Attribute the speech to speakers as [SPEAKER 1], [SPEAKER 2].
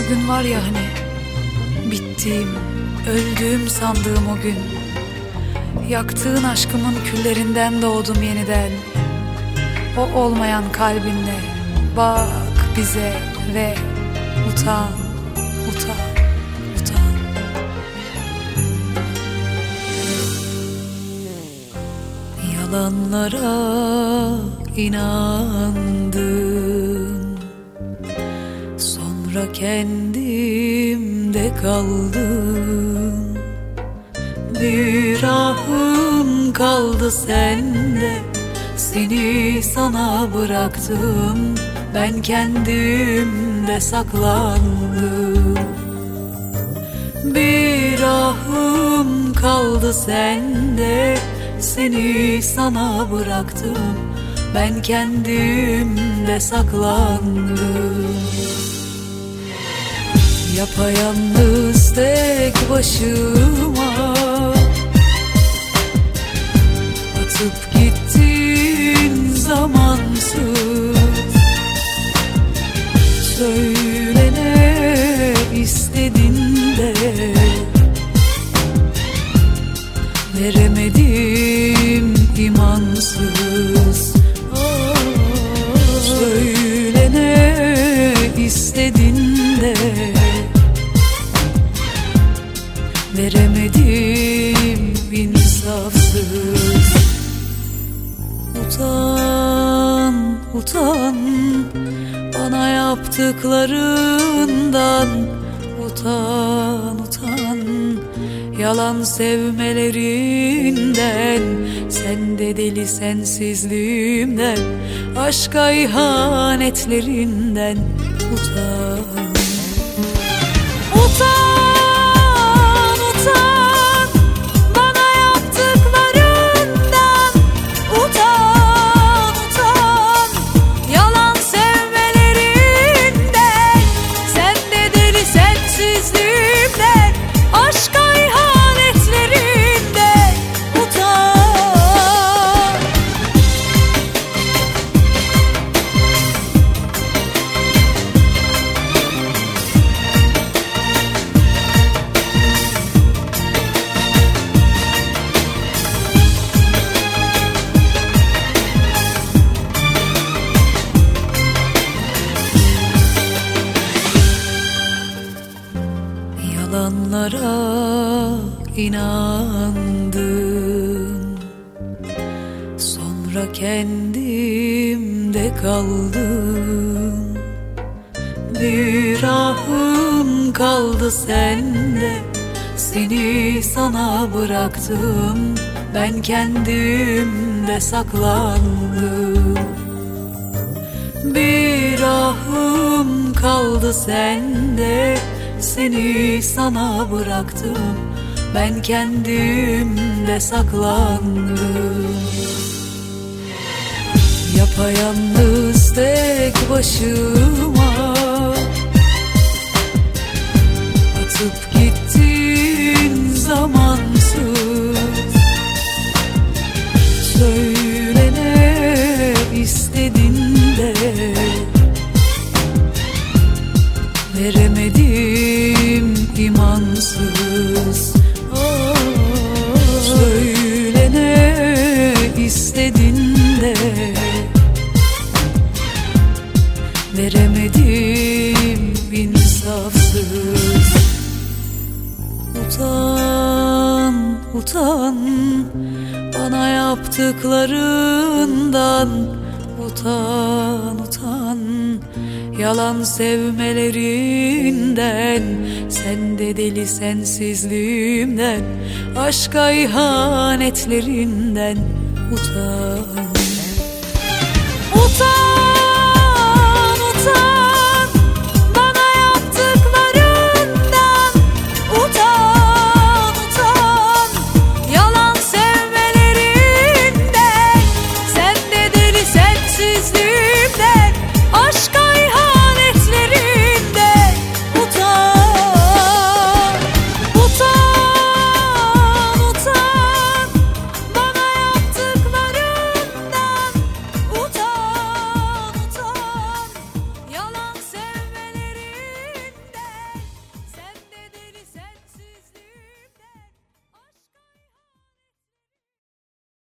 [SPEAKER 1] gün var ya hani, bittiğim, öldüğüm sandığım o gün. Yaktığın aşkımın küllerinden doğdum yeniden. O olmayan kalbinle bak bize ve utan, utan, utan. Yalanlara inandım, sonra kendimde kaldım. Bir ahım kaldı sende, seni sana bıraktım. Ben kendimde saklandım. Bir ahım kaldı sende, seni sana bıraktım. Ben kendimde saklandım. Yapayalnız tek başıma atıp gittin zamansız. Söyle ne istedin de veremedim imansız. Söyle ne istedin de veremedim insafsız. Utan, utan bana yaptıklarından. Utan, utan yalan sevmelerinden. Sen de deli sensizliğimden, aşka ihanetlerinden. Utan, utan. Yalanlara inandım, sonra kendimde kaldım. Bir ahım kaldı sende, seni sana bıraktım. Ben kendimde saklandım. Bir ahım kaldı sende, seni sana bıraktım. Ben kendimde saklandım. Yapayalnız tek başıma atıp gittin zamansız. Söyle ne istedin de veremedim imansız. Söyle ne istedin de veremedim insafsız. Utan, utan bana yaptıklarından. Utan, utan yalan sevmelerinden. Sen de deli sensizliğimden, aşka ihanetlerinden. Utan, utan.
[SPEAKER 2] Siz